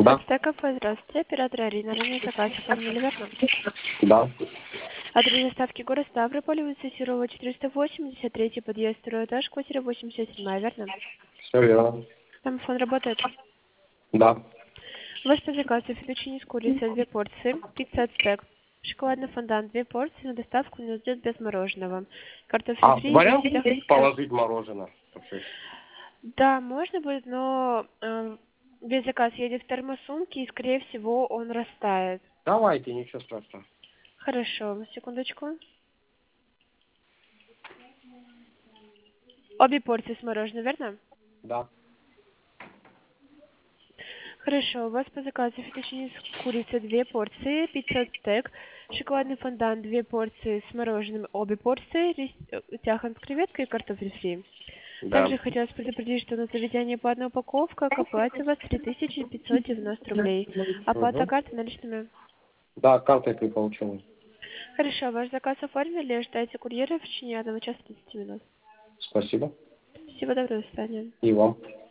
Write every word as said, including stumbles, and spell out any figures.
Да. стеков, здравствуйте, оператор Арина, ранее заказ оформили, верно? Да. Адрес доставки город Ставрополь, улица Серова, четыреста восемьдесят, третий подъезд, второй этаж, квартира восемьдесят семь, верно? Все верно. Домофон работает. Да. У вас по заказу фетучини с курицей две порции, пицца стек, шоколадный фондан две порции, на доставку не идет без мороженого. Картофель А фри вариант без всех... есть положить мороженое? Вообще. Да, можно будет, но э, весь заказ едет в термосумке, и, скорее всего, он растает. Давайте, ничего страшного. Хорошо, секундочку. Обе порции с мороженым, верно? Да. Хорошо, у вас по заказу фетучини с курицей две порции, пицца стек, шоколадный фондан две порции с мороженым, обе порции, рис, э, тяхан с креветкой и картофель фри. Да. Также хотелось предупредить, что на заведение по одной упаковке к оплате у вас три тысячи пятьсот девяносто рублей. Оплата Угу. карты наличными. Да, картой ты получил. Хорошо, ваш заказ оформили, ждайте курьера в течение одного часа тридцати минут. Спасибо. Всего доброго, до свидания. И вам.